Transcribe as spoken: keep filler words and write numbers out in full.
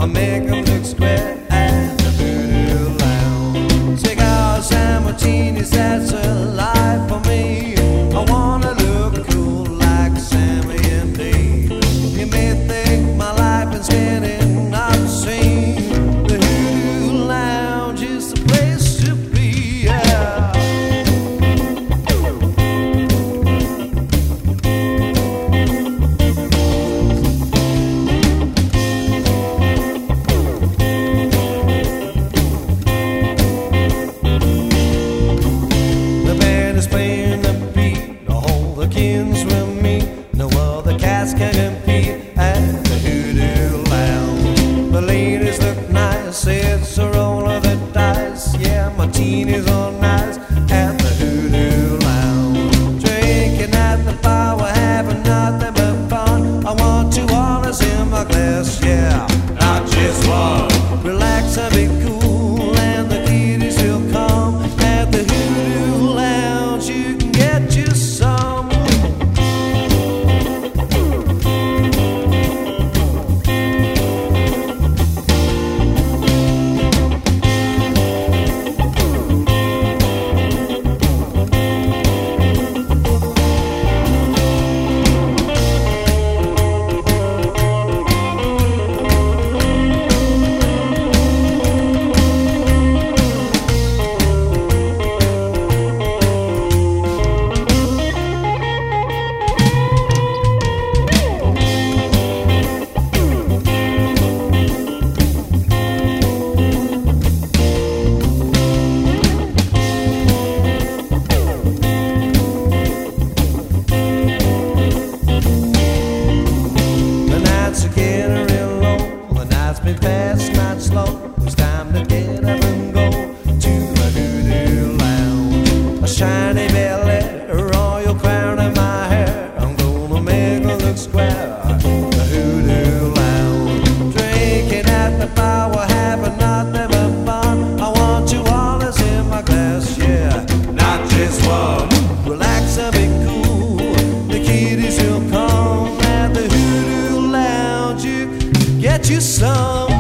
I make them look square at the Voodoo Lounge. Cigars and martinis, that's a life for me. I wanna look cool like Sammy and Dave. You may think my life is spinning obscene. The Voodoo Lounge is the place to be, yeah. The band is playing the beat, all the kids will meet. No other cats can compete at the Voodoo Lounge. The ladies look nice, it's a roll of the dice. Yeah, martinis are nice at the Voodoo Lounge. Drinking at the bar, we're having nothing but fun. I want two orders in my glass, yeah, not just one. Relax and be cool, and the kiddies will come. At the Voodoo Lounge, you can get you some. The nights are getting real low, the nights been fast, not slow. It's time to get up and go to the Voodoo Lounge. A shiny belly, a royal crown in my hair. I'm gonna make her look square. The Voodoo Lounge. Drinking at the bar, we're having nothing but fun. I want two orders in my glass, yeah, not just one. Relax and be cool, the kiddies will come. At the Voodoo Lounge, you get you some.